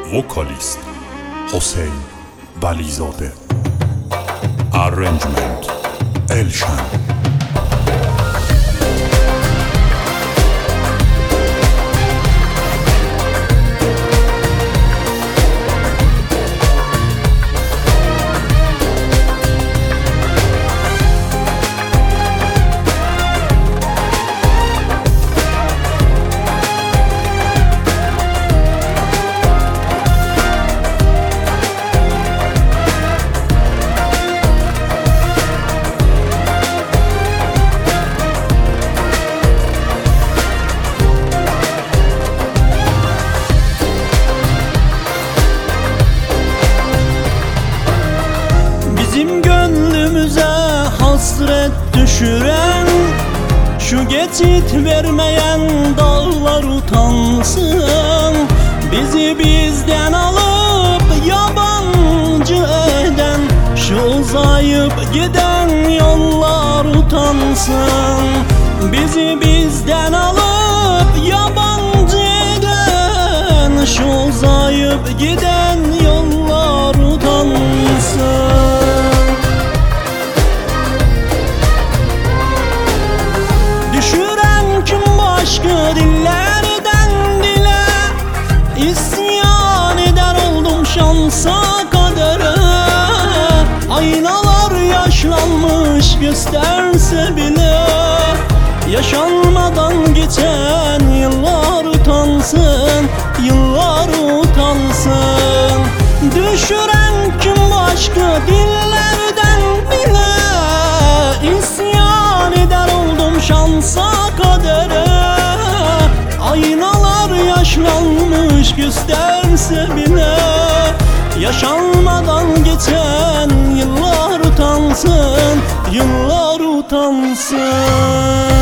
Vocalist Hüseyin Valizade. Arrangement Elşan. Bizim gönlümüze hasret düşüren, şu geçit vermeyen dağlar utansın. Bizi bizden alıp yabancı eden, şu uzayıp giden yollar utansın. Bizi bizden alıp yabancı eden, şu uzayıp giden yollar utansın. Düşüren kim başka dillerden dile, isyan eder oldum şansa kadere. Aynalar yaşlanmış gösterse bile, yaşanmadan geçen yıllar utansın, yıllar utansın. Düşüren kim başka dillerden bile, isyan eder oldum şansa kadere. Aynalar yaşlanmış gösterse bile, yaşanmadan geçen yıllar utansın, yıllar utansın.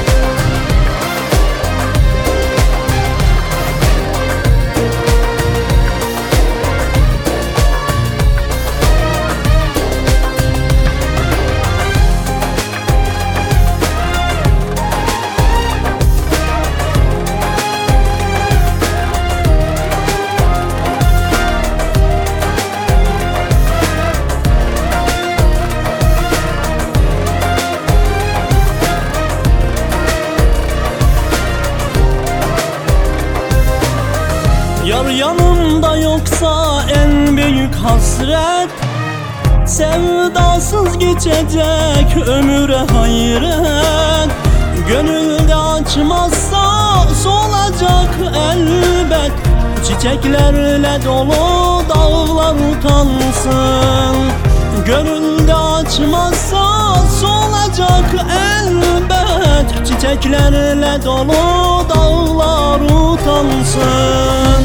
Yar yanımda yoksa en büyük hasret, sevdasız geçecek ömüre hayret. Gönülde açmazsa solacak elbet, çiçeklerle dolu dağlar utansın. Gönülde açmazsa solacak elbet, çiçeklerle dolu dağlar utansın.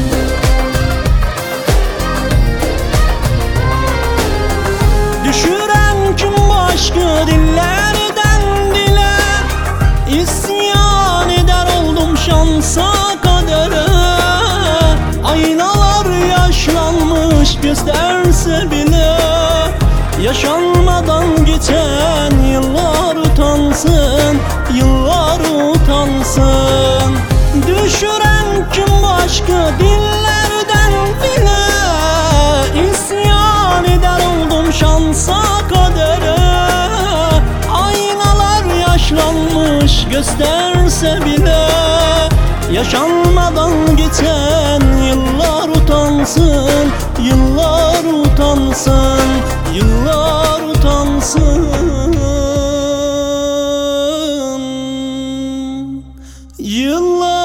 Düşüren kim başka dillerden dile, isyan eder oldum şansa kadere. Aynalar yaşlanmış gösterse bile, yaşanmadan geçen yıllar utansın, yıllar utansın. Düşüren kim başka dillerden bile, isyan eder oldum şansa kadere. Aynalar yaşlanmış gösterse bile, yaşanmadan geçen yıllar utansın, yıllar utansın, yıllar utansın, yıllar